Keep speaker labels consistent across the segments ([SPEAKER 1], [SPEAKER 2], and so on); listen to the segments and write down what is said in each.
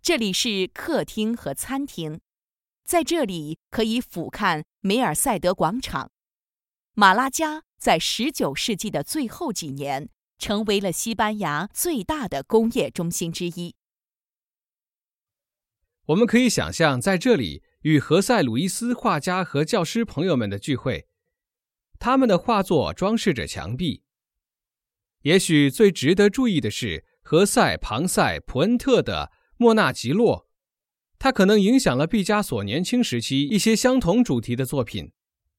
[SPEAKER 1] 这里是客厅和餐厅，在这里可以俯瞰梅尔赛德广场。马拉加在19世纪的最后几年成为了西班牙最大的工业中心之一。
[SPEAKER 2] 我们可以想象在这里与何塞·鲁伊斯画家和教师朋友们的聚会，他们的画作装饰着墙壁。也许最值得注意的是何塞·庞塞·普恩特的莫纳吉洛，他可能影响了毕加索年轻时期一些相同主题的作品。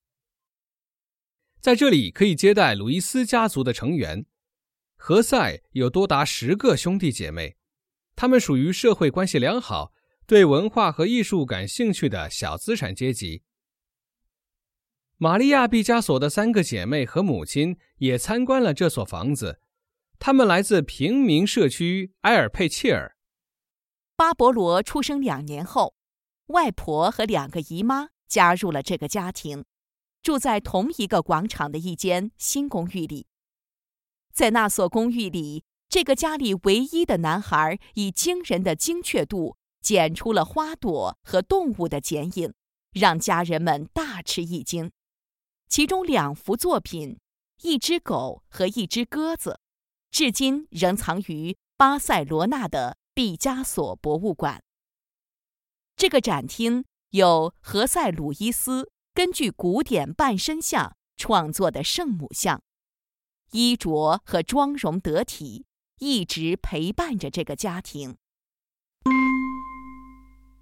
[SPEAKER 2] 在这里可以接待鲁伊斯家族的成员。何塞有多达10个兄弟姐妹，他们属于社会关系良好、对文化和艺术感兴趣的小资产阶级。玛利亚·毕加索的3个姐妹和母亲也参观了这所房子，她们来自平民社区埃尔佩切尔。
[SPEAKER 1] 巴勃罗出生2年后，外婆和2个姨妈加入了这个家庭，住在同一个广场的一间新公寓里。在那所公寓里，这个家里唯一的男孩以惊人的精确度剪出了花朵和动物的剪影，让家人们大吃一惊。其中2幅作品，一只狗和一只鸽子，至今仍藏于巴塞罗那的毕加索博物馆。这个展厅有何塞·鲁伊斯根据古典半身像创作的圣母像，衣着和妆容得体，一直陪伴着这个家庭。